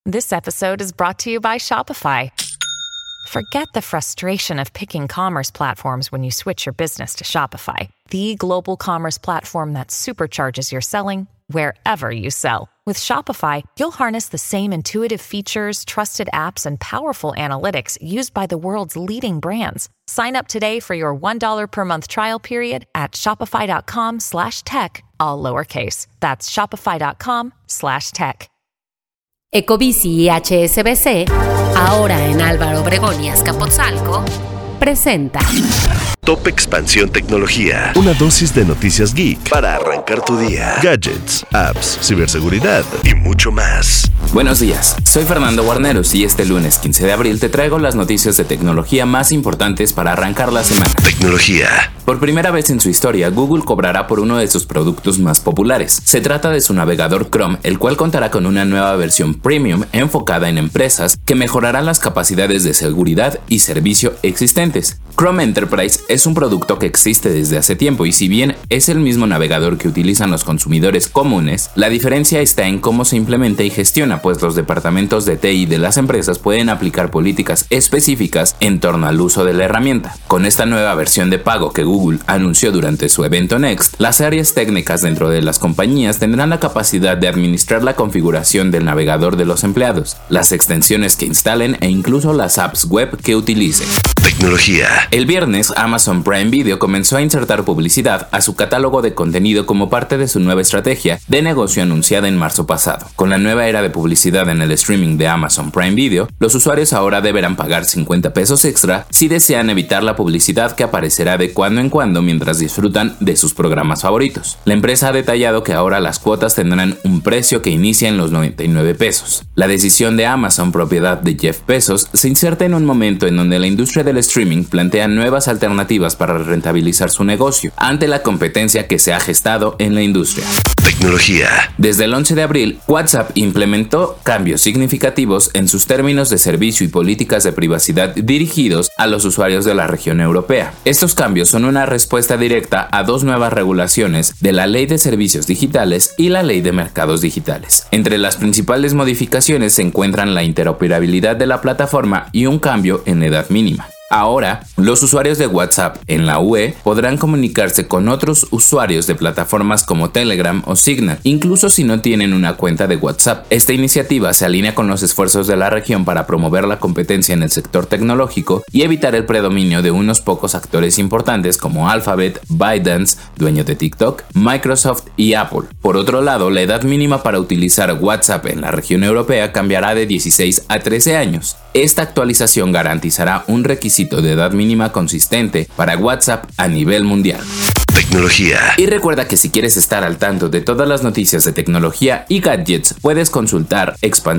This episode is brought to you by Shopify. Forget the frustration of picking commerce platforms when you switch your business to Shopify, the global commerce platform that supercharges your selling wherever you sell. With Shopify, you'll harness the same intuitive features, trusted apps, and powerful analytics used by the world's leading brands. Sign up today for your $1 per month trial period at shopify.com/tech, all lowercase. That's shopify.com/tech. Ecobici y HSBC, ahora en Álvaro Obregón y Azcapotzalco, presenta Top Expansión Tecnología. Una dosis de noticias geek para arrancar tu día. Gadgets, apps, ciberseguridad y mucho más. Buenos días, soy Fernando Guarneros y este lunes 15 de abril te traigo las noticias de tecnología más importantes para arrancar la semana. Tecnología. Por primera vez en su historia, Google cobrará por uno de sus productos más populares. Se trata de su navegador Chrome, el cual contará con una nueva versión premium enfocada en empresas que mejorará las capacidades de seguridad y servicio existentes. Chrome Enterprise es un producto que existe desde hace tiempo y si bien es el mismo navegador que utilizan los consumidores comunes, la diferencia está en cómo se implementa y gestiona, pues los departamentos de TI de las empresas pueden aplicar políticas específicas en torno al uso de la herramienta. Con esta nueva versión de pago que Google anunció durante su evento Next, las áreas técnicas dentro de las compañías tendrán la capacidad de administrar la configuración del navegador de los empleados, las extensiones que instalen e incluso las apps web que utilicen. Tecnología. El viernes, Amazon Prime Video comenzó a insertar publicidad a su catálogo de contenido como parte de su nueva estrategia de negocio anunciada en marzo pasado. Con la nueva era de publicidad en el streaming de Amazon Prime Video, los usuarios ahora deberán pagar 50 pesos extra si desean evitar la publicidad que aparecerá de cuando en cuando mientras disfrutan de sus programas favoritos. La empresa ha detallado que ahora las cuotas tendrán un precio que inicia en los 99 pesos. La decisión de Amazon, propiedad de Jeff Bezos, se inserta en un momento en donde la industria del streaming plantea nuevas alternativas para rentabilizar su negocio ante la competencia que se ha gestado en la industria. Tecnología. Desde el 11 de abril, WhatsApp implementó cambios significativos en sus términos de servicio y políticas de privacidad dirigidos a los usuarios de la región europea. Estos cambios son una respuesta directa a dos nuevas regulaciones de la Ley de Servicios Digitales y la Ley de Mercados Digitales. Entre las principales modificaciones se encuentran la interoperabilidad de la plataforma y un cambio en la edad mínima. Ahora, los usuarios de WhatsApp en la UE podrán comunicarse con otros usuarios de plataformas como Telegram o Signal, incluso si no tienen una cuenta de WhatsApp. Esta iniciativa se alinea con los esfuerzos de la región para promover la competencia en el sector tecnológico y evitar el predominio de unos pocos actores importantes como Alphabet, ByteDance, dueño de TikTok, Microsoft y Apple. Por otro lado, la edad mínima para utilizar WhatsApp en la región europea cambiará de 16 a 13 años. Esta actualización garantizará un requisito de edad mínima consistente para WhatsApp a nivel mundial. Tecnología. Y recuerda que si quieres estar al tanto de todas las noticias de tecnología y gadgets, puedes consultar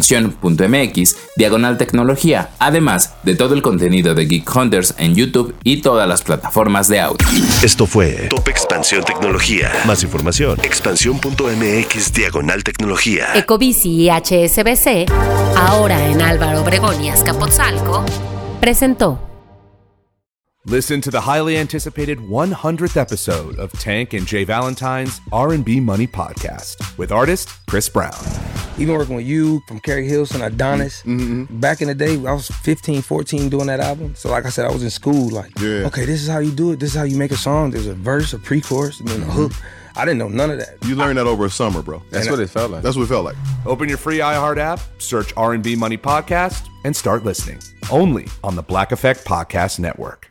expansión.mx/tecnología, además de todo el contenido de Geek Hunters en YouTube y todas las plataformas de audio. Esto fue Top Expansión Tecnología. Más información, expansión.mx/tecnología. Ecobici y HSBC, ahora en Álvaro Obregón y Azcapotzalco, presentó. Listen to the highly anticipated 100th episode of Tank and Jay Valentine's R&B Money Podcast with artist Chris Brown. Even working with you, from Carrie Hilson, Adonis. Back in the day, I was 15, 14 doing that album. So like I said, I was in school like, okay, this is how you do it. This is how you make a song. There's a verse, a pre-chorus, and then a hook. I didn't know none of that. You learned that over a summer, bro. That's what it felt like. That's what it felt like. Open your free iHeart app, search R&B Money Podcast, and start listening. Only on the Black Effect Podcast Network.